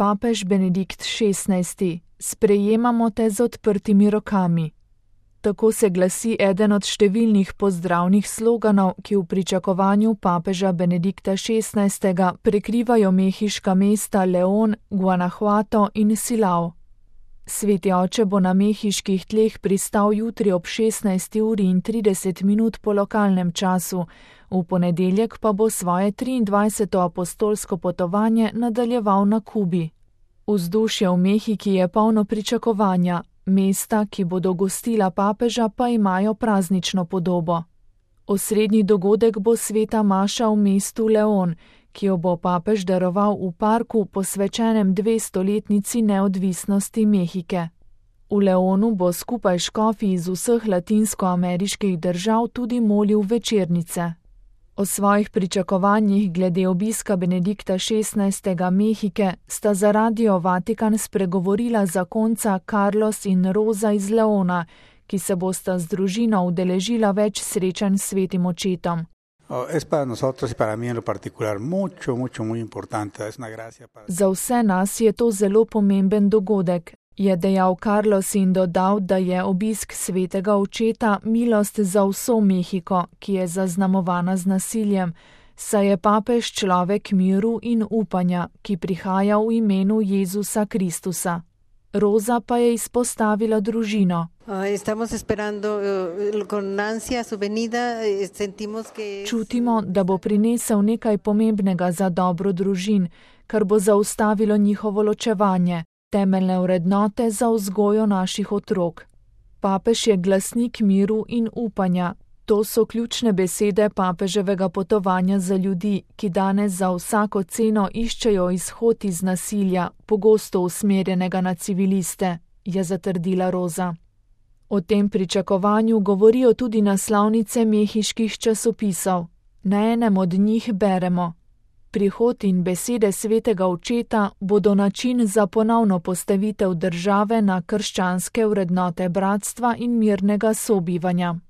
papež Benedikt XVI, sprejemamo te z odprtimi rokami. Tako se glasi eden od številnih pozdravnih sloganov, ki v pričakovanju papeža Benedikta XVI prekrivajo mehiška mesta León, Guanajuato in Silao. Sveti oče bo na mehiških tleh pristal jutri ob 16:30 po lokalnem času, v ponedeljek pa bo svoje 23. apostolsko potovanje nadaljeval na Kubi. Vzdušje v Mehiki je polno pričakovanja, mesta, ki bodo gostila papeža, pa imajo praznično podobo. Osrednji dogodek bo sveta maša v mestu León, ki jo bo papež daroval v parku posvečenem 200-letnici neodvisnosti Mehike. V Leónu bo skupaj škofi iz vseh latinskoameriških držav tudi molil večernice. O svojih pričakovanjih glede obiska Benedikta XVI. Mehike sta za Radio Vatikan spregovorila zakonca Carlos in Rosa iz Leóna, ki se bosta z družino udeležila več srečanj s svetim očetom. Za vse nas je to zelo pomemben dogodek, je dejal Carlos in dodal, da je obisk svetega očeta milost za vso Mehiko, ki je zaznamovana z nasiljem, saj je papež človek miru in upanja, ki prihaja v imenu Jezusa Kristusa. Rosa pa je izpostavila družino. Čutimo, da bo prinesel nekaj pomembnega za dobro družin, kar bo zaustavilo njihovo ločevanje, temeljne vrednote za vzgojo naših otrok. Papež je glasnik miru in upanja. To so ključne besede papeževega potovanja za ljudi, ki danes za vsako ceno iščejo izhod iz nasilja, pogosto usmerjenega na civiliste, je zatrdila Rosa. O tem pričakovanju govorijo tudi naslovnice mehiških časopisov. Na enem od njih beremo: prihod in besede svetega očeta bodo način za ponovno postavitev države na krščanske vrednote bratstva in mirnega sobivanja.